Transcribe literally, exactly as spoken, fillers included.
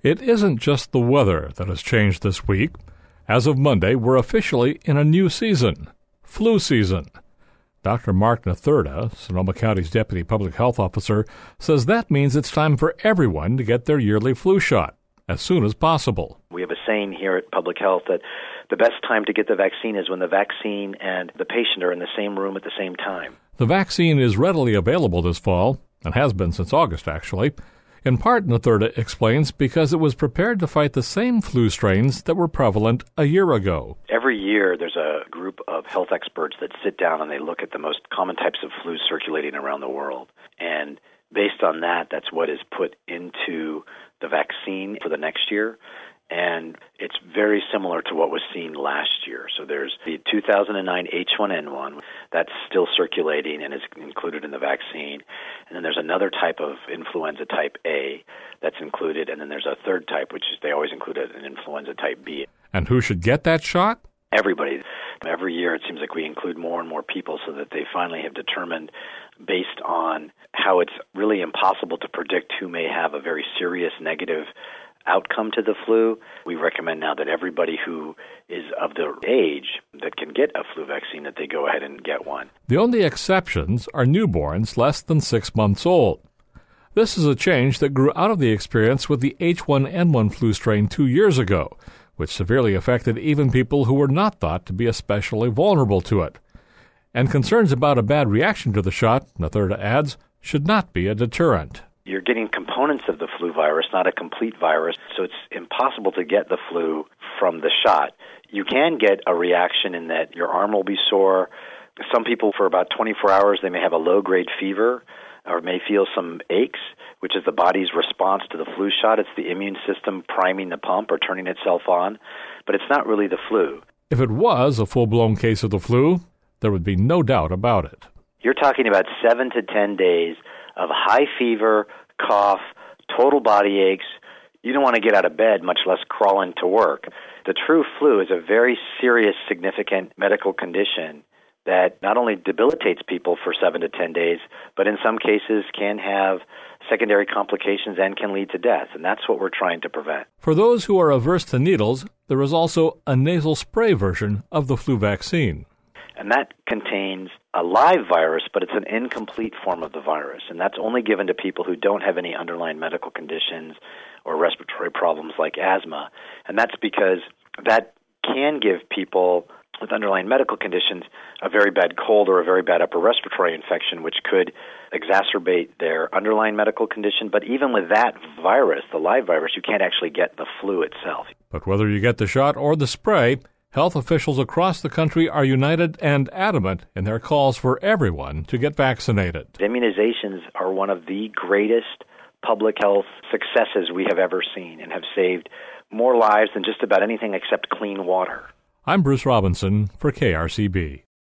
It isn't just the weather that has changed this week. As of Monday, we're officially in a new season, flu season. Doctor Mark Nothurda, Sonoma County's Deputy Public Health Officer, says that means it's time for everyone to get their yearly flu shot as soon as possible. We have a saying here at Public Health that the best time to get the vaccine is when the vaccine and the patient are in the same room at the same time. The vaccine is readily available this fall, and has been since August, actually. In part, Nothurda explains, because it was prepared to fight the same flu strains that were prevalent a year ago. Every year there's a group of health experts that sit down and they look at the most common types of flu circulating around the world. And based on that, that's what is put into the vaccine for the next year. And it's very similar to what was seen last year. So there's the two thousand nine H one N one that's still circulating and is included in the vaccine. And then there's another type of influenza type A that's included. And then there's a third type, which is they always include an influenza type B. And who should get that shot? Everybody. Every year it seems like we include more and more people so that they finally have determined, based on how it's really impossible to predict who may have a very serious negative outcome to the flu, we recommend now that everybody who is of the age that can get a flu vaccine, that they go ahead and get one. The only exceptions are newborns less than six months old. This is a change that grew out of the experience with the H one N one flu strain two years ago, which severely affected even people who were not thought to be especially vulnerable to it. And concerns about a bad reaction to the shot, Nothurda adds, should not be a deterrent. You're getting components of the flu virus, not a complete virus, so it's impossible to get the flu from the shot. You can get a reaction in that your arm will be sore. Some people, for about twenty-four hours, they may have a low-grade fever or may feel some aches, which is the body's response to the flu shot. It's the immune system priming the pump or turning itself on, but it's not really the flu. If it was a full-blown case of the flu, there would be no doubt about it. You're talking about seven to ten days of high fever, cough, total body aches. You don't want to get out of bed, much less crawl into work. The true flu is a very serious, significant medical condition that not only debilitates people for seven to ten days, but in some cases can have secondary complications and can lead to death, and that's what we're trying to prevent. For those who are averse to needles, there is also a nasal spray version of the flu vaccine. And that contains a live virus, but it's an incomplete form of the virus. And that's only given to people who don't have any underlying medical conditions or respiratory problems like asthma. And that's because that can give people with underlying medical conditions a very bad cold or a very bad upper respiratory infection, which could exacerbate their underlying medical condition. But even with that virus, the live virus, you can't actually get the flu itself. But whether you get the shot or the spray, health officials across the country are united and adamant in their calls for everyone to get vaccinated. Immunizations are one of the greatest public health successes we have ever seen and have saved more lives than just about anything except clean water. I'm Bruce Robinson for K R C B.